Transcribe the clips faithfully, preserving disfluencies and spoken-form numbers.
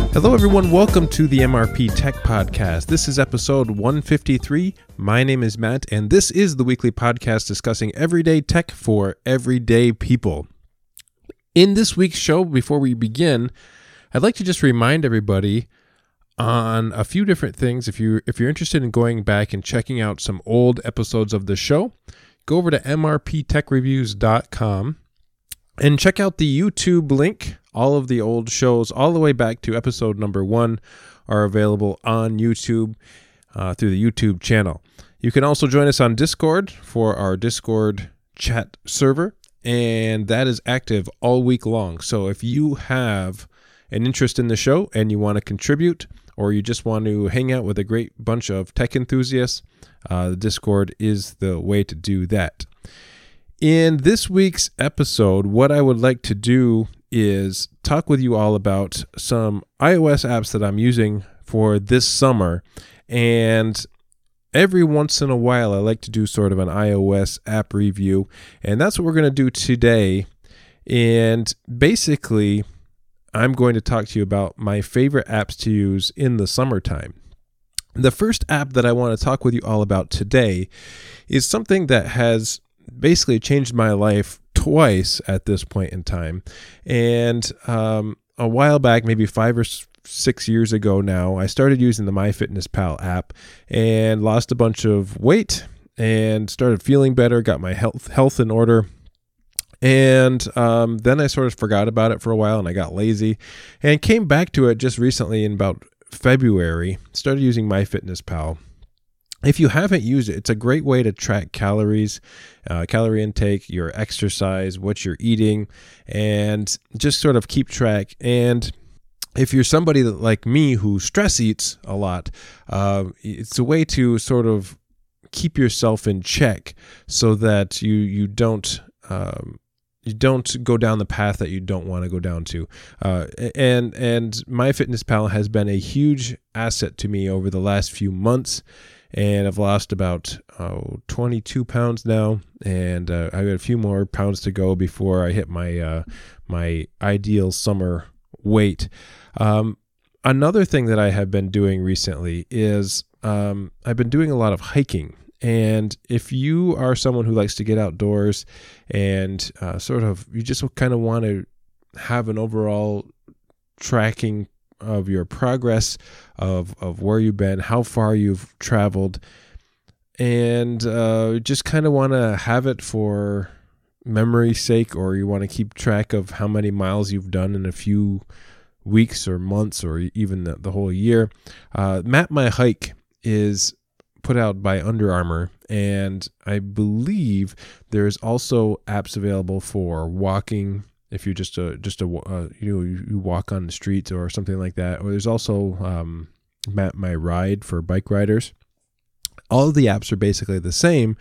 Hello, everyone. Welcome to the M R P Tech Podcast. This is episode one fifty-three. My name is Matt, and this is the weekly podcast discussing everyday tech for everyday people. In this week's show, before we begin, I'd like to just remind everybody on a few different things. If you if you're interested in going back and checking out some old episodes of the show, go over to M R P tech reviews dot com and check out the YouTube link. All of the old shows, all the way back to episode number one, are available on YouTube uh, through the YouTube channel. You can also join us on Discord for our Discord chat server, and that is active all week long. So if you have an interest in the show and you want to contribute, or you just want to hang out with a great bunch of tech enthusiasts, uh, the Discord is the way to do that. In this week's episode, what I would like to do is talk with you all about some iOS apps that I'm using for this summer. And every once in a while, I like to do sort of an iOS app review. And that's what we're going to do today. And basically, I'm going to talk to you about my favorite apps to use in the summertime. The first app that I want to talk with you all about today is something that has basically changed my life twice at this point in time. And um, a while back, maybe five or six years ago now, I started using the MyFitnessPal app and lost a bunch of weight and started feeling better, got my health health in order. And um, then I sort of forgot about it for a while and I got lazy and came back to it just recently in about February, started using MyFitnessPal. If you haven't used it, it's a great way to track calories, uh, calorie intake, your exercise, what you're eating, and just sort of keep track. And if you're somebody that, like me, who stress eats a lot, uh, it's a way to sort of keep yourself in check so that you you don't um, you don't go down the path that you don't want to go down to. Uh, and and MyFitnessPal has been a huge asset to me over the last few months. And I've lost about oh, twenty-two pounds now, and uh, I've got a few more pounds to go before I hit my uh, my ideal summer weight. Um, another thing that I have been doing recently is um, I've been doing a lot of hiking. And if you are someone who likes to get outdoors and uh, sort of you just kind of want to have an overall tracking of your progress, of of where you've been, how far you've traveled, and uh, just kind of want to have it for memory's sake, or you want to keep track of how many miles you've done in a few weeks or months or even the, the whole year. Uh, Map My Hike is put out by Under Armour, and I believe there's also apps available for walking. If you're just a just a uh, you know you walk on the streets or something like that, or there's also um, Map My Ride for bike riders. All of the apps are basically the same,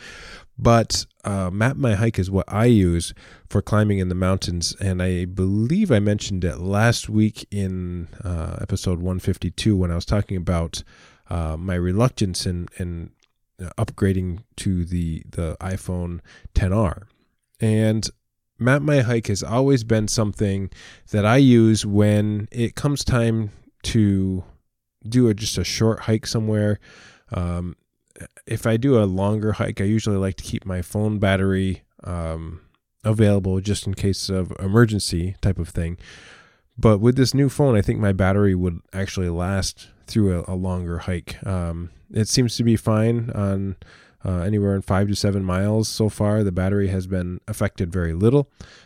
but uh, Map My Hike is what I use for climbing in the mountains, and I believe I mentioned it last week in uh, episode one fifty-two when I was talking about uh, my reluctance in in upgrading to the the iPhone ten R, and Map My Hike has always been something that I use when it comes time to do a, just a short hike somewhere. Um, if I do a longer hike, I usually like to keep my phone battery um, available just in case of emergency type of thing. But with this new phone, I think my battery would actually last through a, a longer hike. Um, it seems to be fine on Uh, anywhere in five to seven miles so far. The battery has been affected very little.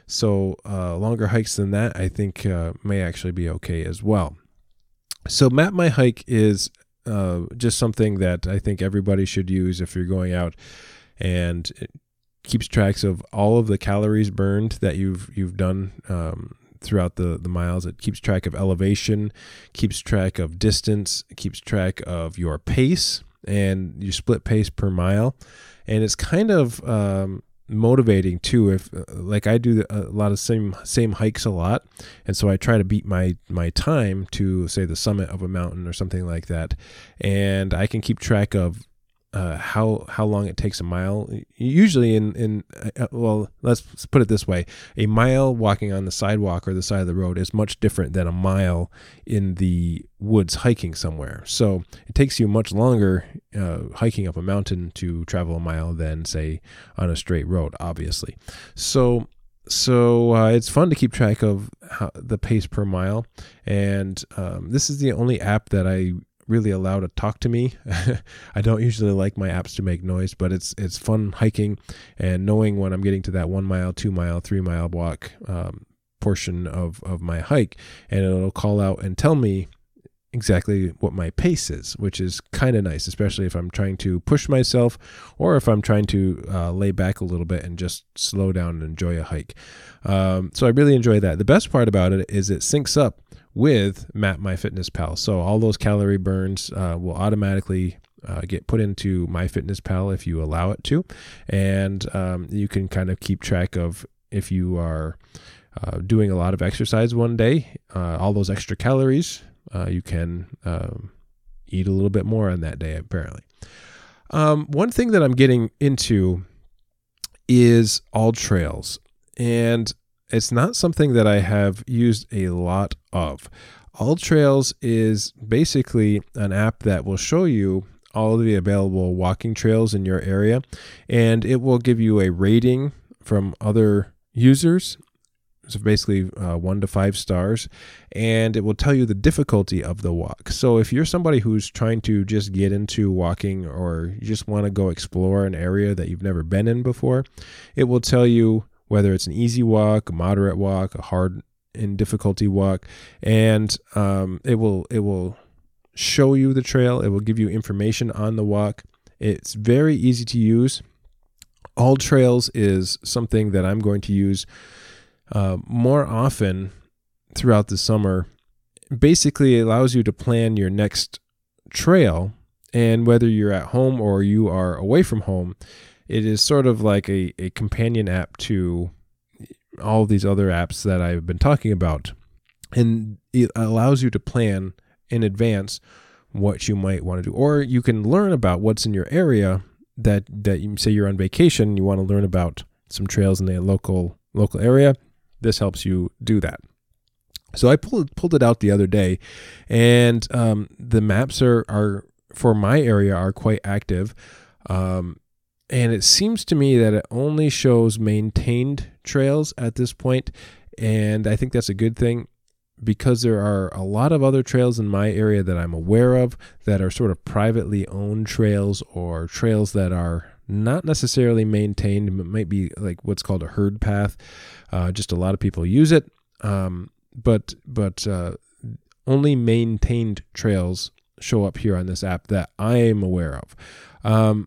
So uh, longer hikes than that, I think, uh, may actually be okay as well. So Map My Hike is uh, just something that I think everybody should use if you're going out, and it keeps tracks of all of the calories burned that you've you've done um, throughout the, the miles. It keeps track of elevation, keeps track of distance, it keeps track of your pace, and you split pace per mile. And it's kind of um, motivating too. If like I do a lot of same same hikes a lot, and so I try to beat my my time to say the summit of a mountain or something like that, and I can keep track of uh, how how long it takes a mile. Usually in, in uh, well, let's put it this way. A mile walking on the sidewalk or the side of the road is much different than a mile in the woods hiking somewhere. So it takes you much longer uh, hiking up a mountain to travel a mile than, say, on a straight road, obviously. So So uh, it's fun to keep track of how, the pace per mile. And um, this is the only app that I really allow to talk to me. I don't usually like my apps to make noise, but it's it's fun hiking and knowing when I'm getting to that one mile, two mile, three mile walk um, portion of, of my hike. And it'll call out and tell me exactly what my pace is, which is kind of nice, especially if I'm trying to push myself or if I'm trying to uh, lay back a little bit and just slow down and enjoy a hike. Um, so I really enjoy that. The best part about it is it syncs up with MapMyFitnessPal. So all those calorie burns uh, will automatically uh, get put into MyFitnessPal if you allow it to. And um, you can kind of keep track of if you are uh, doing a lot of exercise one day, uh, all those extra calories, Uh, you can um, eat a little bit more on that day, apparently. Um, one thing that I'm getting into is AllTrails, and it's not something that I have used a lot of. AllTrails is basically an app that will show you all of the available walking trails in your area, and it will give you a rating from other users. So basically uh, one to five stars, and it will tell you the difficulty of the walk. So if you're somebody who's trying to just get into walking or you just want to go explore an area that you've never been in before, it will tell you whether it's an easy walk, a moderate walk, a hard and difficulty walk, and um, it will it will show you the trail. It will give you information on the walk. It's very easy to use. AllTrails is something that I'm going to use Uh, more often throughout the summer. Basically, it allows you to plan your next trail, and whether you're at home or you are away from home, it is sort of like a, a companion app to all of these other apps that I've been talking about. And it allows you to plan in advance what you might want to do, or you can learn about what's in your area that, that you say you're on vacation, you want to learn about some trails in the local local area. This helps you do that. So I pulled pulled it out the other day, and um, the maps are, are for my area are quite active. Um, and it seems to me that it only shows maintained trails at this point, and I think that's a good thing because there are a lot of other trails in my area that I'm aware of that are sort of privately owned trails or trails that are not necessarily maintained. It might be like what's called a herd path. Uh, just a lot of people use it, um, but but uh, only maintained trails show up here on this app that I am aware of. Um,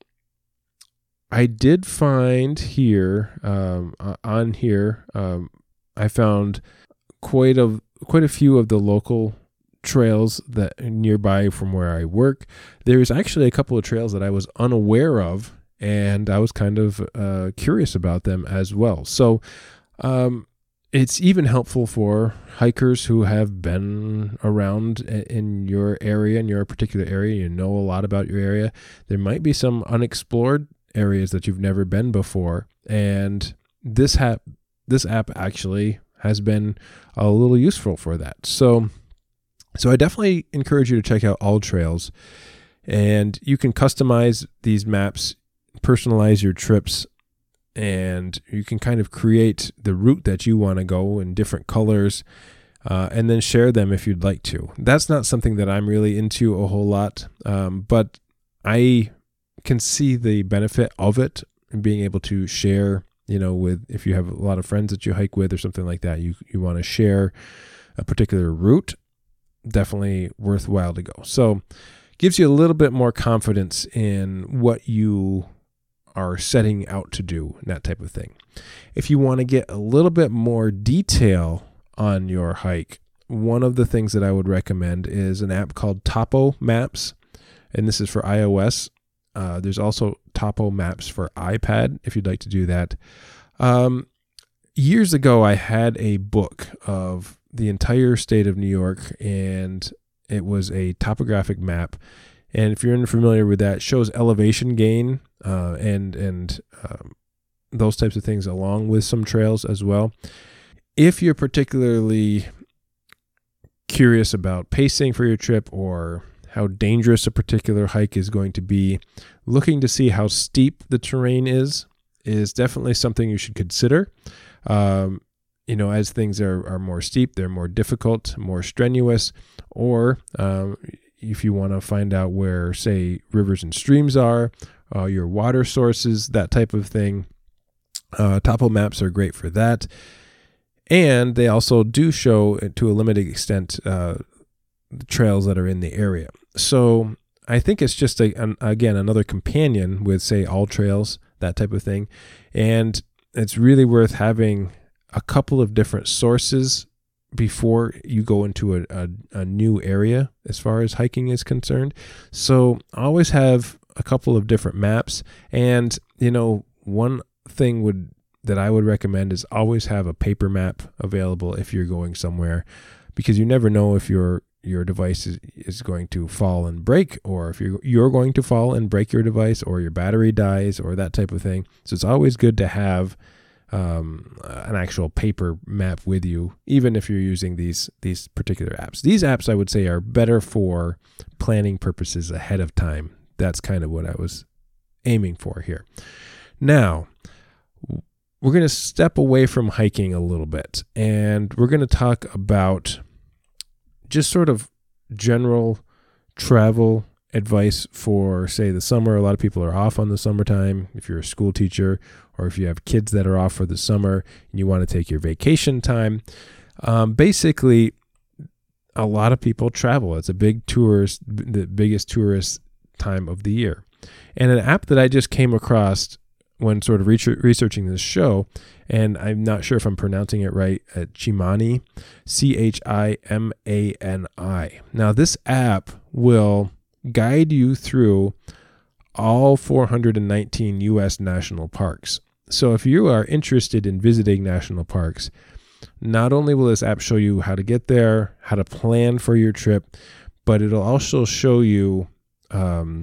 I did find here um, on here um, I found quite a quite a few of the local trails that are nearby from where I work. There's actually a couple of trails that I was unaware of, and I was kind of uh, curious about them as well. So um, it's even helpful for hikers who have been around in your area, in your particular area. You know a lot about your area. There might be some unexplored areas that you've never been before, and this app, this app actually has been a little useful for that. So, so I definitely encourage you to check out AllTrails, and you can customize these maps, personalize your trips, and you can kind of create the route that you want to go in different colors, uh, and then share them if you'd like to. That's not something that I'm really into a whole lot, um, but I can see the benefit of it and being able to share, you know, with, if you have a lot of friends that you hike with or something like that, you, you want to share a particular route, definitely worthwhile to go. So gives you a little bit more confidence in what you are setting out to do, that type of thing. If you want to get a little bit more detail on your hike, one of the things that I would recommend is an app called Topo Maps, and this is for iOS. Uh, there's also Topo Maps for iPad if you'd like to do that. Um, years ago, I had a book of the entire state of New York, and it was a topographic map And if you're unfamiliar with that, it shows elevation gain uh, and and um, those types of things along with some trails as well. If you're particularly curious about pacing for your trip or how dangerous a particular hike is going to be, looking to see how steep the terrain is is definitely something you should consider. Um, you know, as things are, are more steep, they're more difficult, more strenuous, or um, if you want to find out where, say, rivers and streams are, uh, your water sources, that type of thing, uh, topo maps are great for that. And they also do show, to a limited extent, uh, the trails that are in the area. So I think it's just, a, an, again, another companion with, say, All Trails, that type of thing. And it's really worth having a couple of different sources before you go into a, a, a new area as far as hiking is concerned. So always have a couple of different maps. And, you know, one thing would that I would recommend is always have a paper map available if you're going somewhere, because you never know if your your device is, is going to fall and break, or if you're, you're going to fall and break your device, or your battery dies, or that type of thing. So it's always good to have um, an actual paper map with you, even if you're using these these particular apps. These apps, I would say, are better for planning purposes ahead of time. That's kind of what I was aiming for here. Now, we're going to step away from hiking a little bit, and we're going to talk about just sort of general travel advice for, say, the summer. A lot of people are off on the summertime. If you're a school teacher, or if you have kids that are off for the summer and you want to take your vacation time, um, basically, a lot of people travel. It's a big tourist, the biggest tourist time of the year. And an app that I just came across when sort of researching this show, and I'm not sure if I'm pronouncing it right, uh, Chimani, C H I M A N I. Now, this app will guide you through all four hundred nineteen U S national parks. So if you are interested in visiting national parks, not only will this app show you how to get there, how to plan for your trip, but it'll also show you um,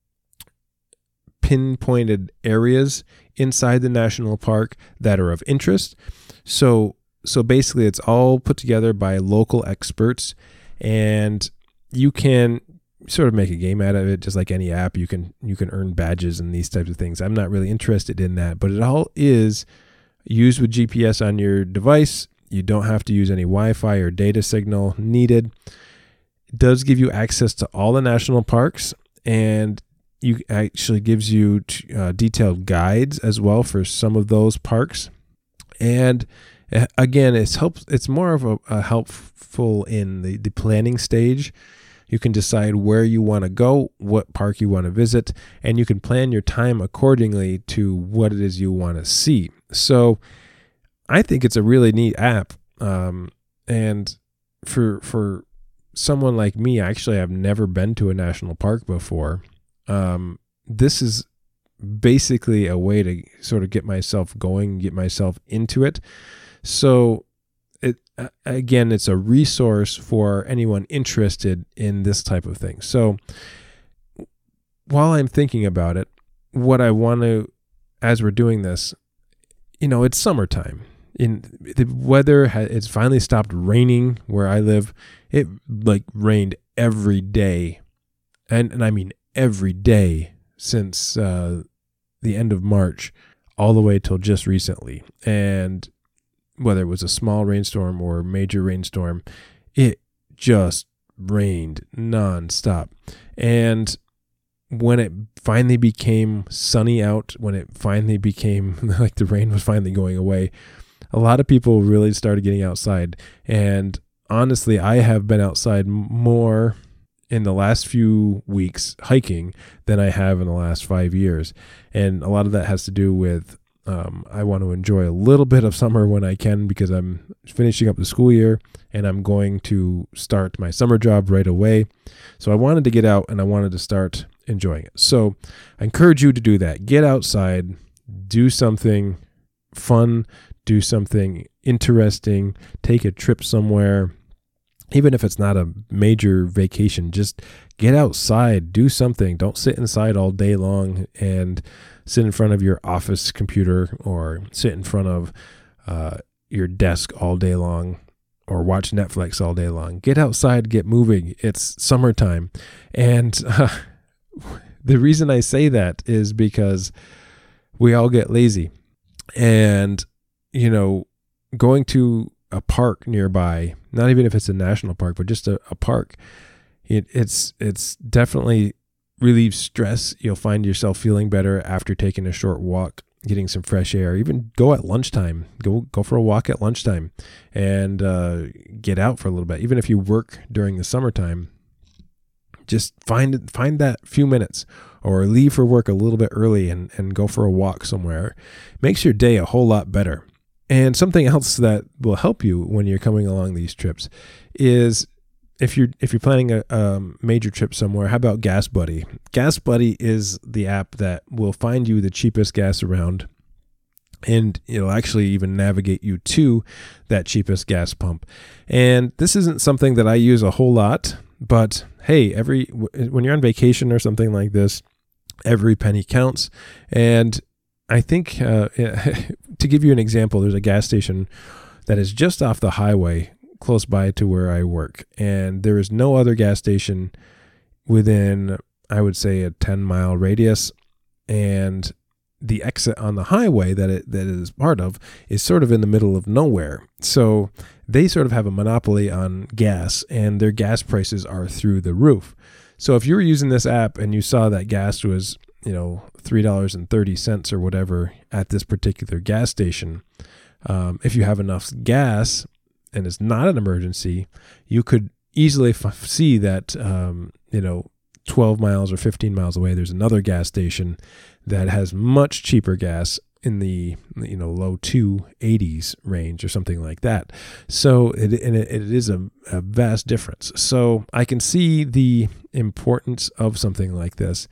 pinpointed areas inside the national park that are of interest. So so basically it's all put together by local experts, and you can sort of make a game out of it, just like any app. You can you can earn badges and these types of things. I'm not really interested in that, but it all is used with G P S on your device. You don't have to use any Wi-Fi or data signal needed. It does give you access to all the national parks, and you actually gives you uh, detailed guides as well for some of those parks. And uh, again, it's helps. It's more of a, a helpful in the, the planning stage. You can decide where you want to go, what park you want to visit, and you can plan your time accordingly to what it is you want to see. So I think it's a really neat app. Um, and for for someone like me, actually, I've never been to a national park before. Um, this is basically a way to sort of get myself going, get myself into it. So it, again, it's a resource for anyone interested in this type of thing. So while I'm thinking about it, what I want to, as we're doing this, you know, it's summertime. In the weather, ha- it's finally stopped raining where I live. It like rained every day. And, and I mean every day since uh, the end of March all the way till just recently. And whether it was a small rainstorm or a major rainstorm, it just rained nonstop. And when it finally became sunny out, when it finally became like the rain was finally going away, a lot of people really started getting outside. And honestly, I have been outside more in the last few weeks hiking than I have in the last five years. And a lot of that has to do with um, I want to enjoy a little bit of summer when I can, because I'm finishing up the school year and I'm going to start my summer job right away. So I wanted to get out and I wanted to start enjoying it. So I encourage you to do that. Get outside, do something fun, do something interesting, take a trip somewhere. even if it's not a major vacation, just get outside, do something. Don't sit inside all day long and sit in front of your office computer or sit in front of uh, your desk all day long or watch Netflix all day long. Get outside, get moving. It's summertime. And uh, the reason I say that is because we all get lazy. And, you know, going to a park nearby, not even if it's a national park, but just a, a park, it, it's it's definitely relieves stress. You'll find yourself feeling better after taking a short walk, getting some fresh air. Even go at lunchtime. Go go for a walk at lunchtime and uh, get out for a little bit. Even if you work during the summertime, just find find that few minutes or leave for work a little bit early and, and go for a walk somewhere. Makes your day a whole lot better. And something else that will help you when you're coming along these trips is if you're if you're planning a um, major trip somewhere, how about Gas Buddy? Gas Buddy is the app that will find you the cheapest gas around, and it'll actually even navigate you to that cheapest gas pump. And this isn't something that I use a whole lot, but hey, every when you're on vacation or something like this, every penny counts. And I think uh, to give you an example, there's a gas station that is just off the highway close by to where I work. And there is no other gas station within, I would say, a ten mile radius. And the exit on the highway that it that it is part of is sort of in the middle of nowhere. So they sort of have a monopoly on gas, and their gas prices are through the roof. So if you were using this app and you saw that gas was, you know, three dollars and thirty cents or whatever at this particular gas station, um, if you have enough gas and it's not an emergency, you could easily f- see that, um, you know, twelve miles or fifteen miles away, there's another gas station that has much cheaper gas in the, you know, low two eighties range or something like that. So it, and it, it is a, a vast difference. So I can see the importance of something like this.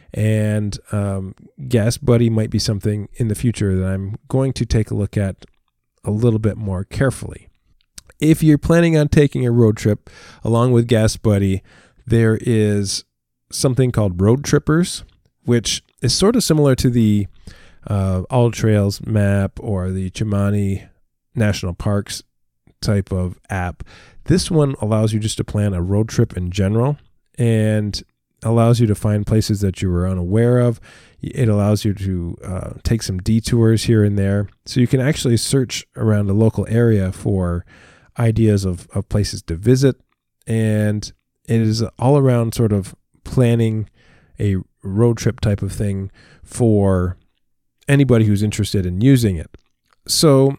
And um, Gas Buddy might be something in the future that I'm going to take a look at a little bit more carefully. If you're planning on taking a road trip along with Gas Buddy, there is something called Road Trippers, which is sort of similar to the uh, All Trails map or the Chimani National Parks type of app. This one allows you just to plan a road trip in general and allows you to find places that you were unaware of. It allows you to uh, take some detours here and there. So you can actually search around a local area for ideas of, of places to visit. And it is all around sort of planning a road trip type of thing for anybody who's interested in using it. So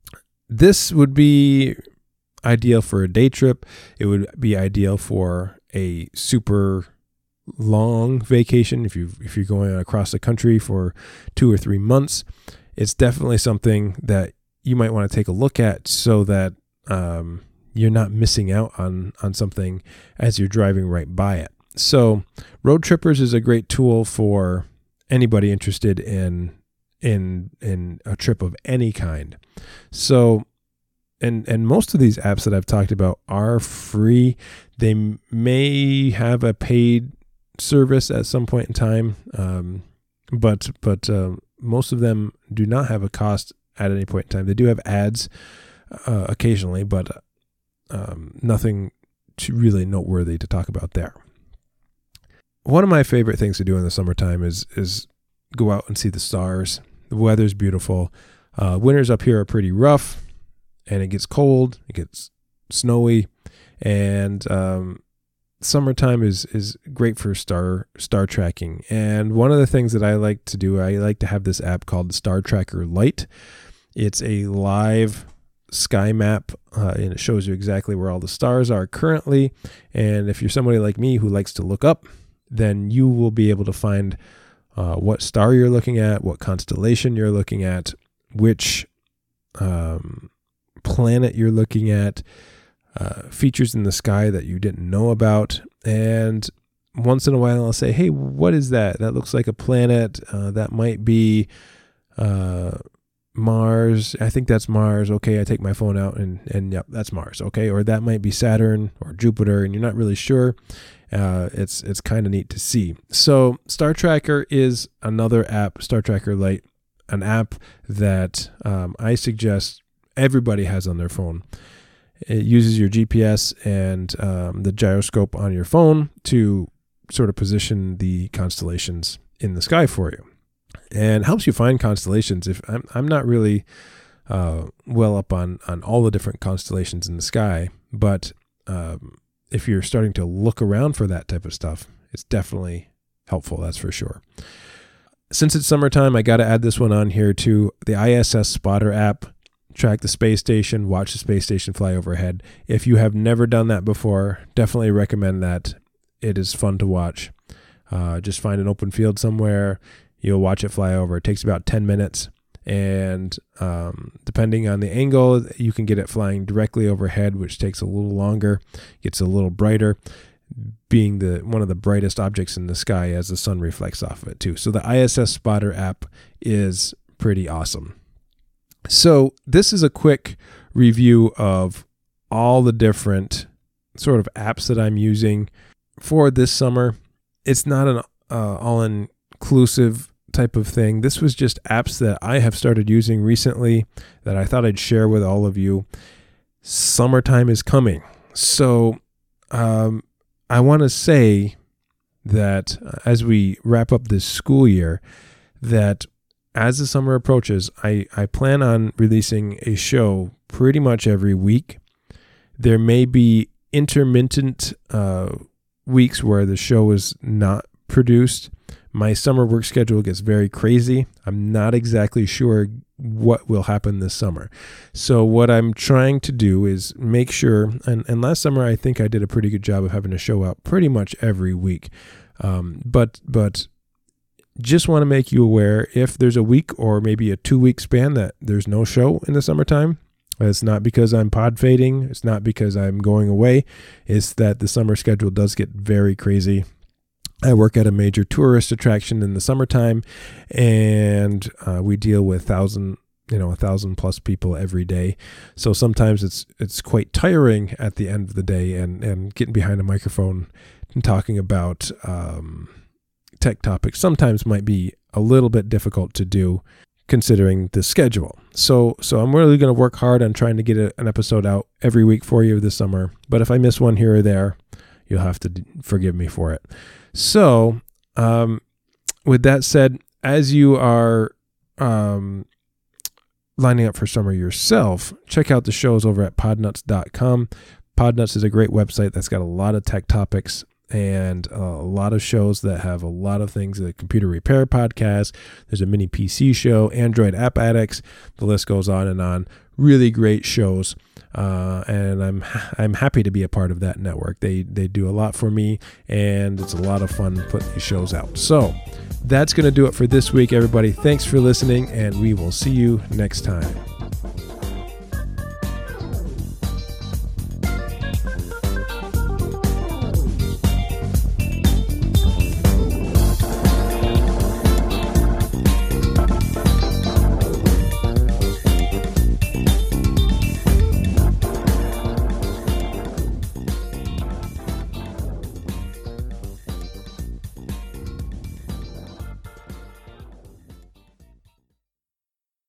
this would be ideal for a day trip. It would be ideal for a super long vacation. If you if you're going across the country for two or three months, it's definitely something that you might want to take a look at so that um, you're not missing out on on something as you're driving right by it. So Road Trippers is a great tool for anybody interested in in in a trip of any kind. So and and most of these apps that I've talked about are free. They may have a paid service at some point in time, um, but but uh, most of them do not have a cost at any point in time. They do have ads uh, occasionally, but um, nothing too really noteworthy to talk about there. One of my favorite things to do in the summertime is is go out and see the stars. The weather's beautiful. Uh, winters up here are pretty rough, and it gets cold. It gets snowy, and um, summertime is is great for star star tracking. And one of the things that I like to do, I like to have this app called the Star Tracker Lite. It's a live sky map, uh, and it shows you exactly where all the stars are currently. And if you're somebody like me who likes to look up, then you will be able to find uh, what star you're looking at, what constellation you're looking at, which um, planet you're looking at, uh, features in the sky that you didn't know about. And once in a while I'll say, hey, what is that? That looks like a planet. Uh, that might be uh, Mars. I think that's Mars. Okay, I take my phone out and, and yep, that's Mars. Okay, or that might be Saturn or Jupiter, and you're not really sure. Uh, it's it's kind of neat to see. So Star Tracker is another app, Star Tracker Lite, an app that um, I suggest everybody has on their phone. It uses your G P S and um, the gyroscope on your phone to sort of position the constellations in the sky for you, and helps you find constellations. If I'm I'm not really uh, well up on on all the different constellations in the sky, but um, if you're starting to look around for that type of stuff, it's definitely helpful. That's for sure. Since it's summertime, I got to add this one on here too. The I S S Spotter app. Track the space station, watch the space station fly overhead. If you have never done that before, definitely recommend that. It is fun to watch. Uh, just find an open field somewhere. You'll watch it fly over. It takes about ten minutes. And um, depending on the angle, you can get it flying directly overhead, which takes a little longer, gets a little brighter, being the one of the brightest objects in the sky as the sun reflects off of it too. So the I S S Spotter app is pretty awesome. So this is a quick review of all the different sort of apps that I'm using for this summer. It's not an uh, all-inclusive type of thing. This was just apps that I have started using recently that I thought I'd share with all of you. Summertime is coming. So um, I want to say that as we wrap up this school year, that as the summer approaches, I, I plan on releasing a show pretty much every week. There may be intermittent uh, weeks where the show is not produced. My summer work schedule gets very crazy. I'm not exactly sure what will happen this summer. So what I'm trying to do is make sure, and, and last summer I think I did a pretty good job of having a show out pretty much every week. Um, but but just want to make you aware, if there's a week or maybe a two-week span that there's no show in the summertime, it's not because I'm pod fading. It's not because I'm going away. It's that the summer schedule does get very crazy. I work at a major tourist attraction in the summertime, and uh, we deal with thousand, you know, a thousand plus people every day. So sometimes it's it's quite tiring at the end of the day, and and getting behind a microphone and talking about um, tech topics sometimes might be a little bit difficult to do, considering the schedule. So so I'm really going to work hard on trying to get a, an episode out every week for you this summer. But if I miss one here or there, you'll have to d- forgive me for it. So um, with that said, as you are um, lining up for summer yourself, check out the shows over at podnuts dot com. Podnuts is a great website that's got a lot of tech topics and uh, a lot of shows that have a lot of things. The computer repair podcast, there's a mini P C show, Android App Addicts, the list goes on and on. Really great shows. Uh, and I'm I'm happy to be a part of that network. They they do a lot for me, and it's a lot of fun putting these shows out. So that's going to do it for this week, everybody. Thanks for listening, and we will see you next time.